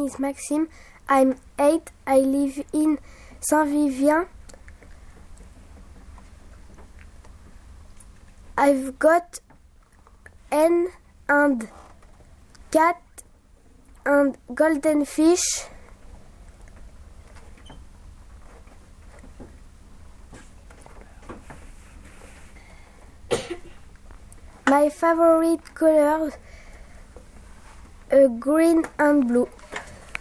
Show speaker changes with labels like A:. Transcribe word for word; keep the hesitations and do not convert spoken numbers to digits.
A: is Maxime. I'm eight. I live in Saint-Vivien. I've got hen and cat and golden fish. My favorite colors are green and blue.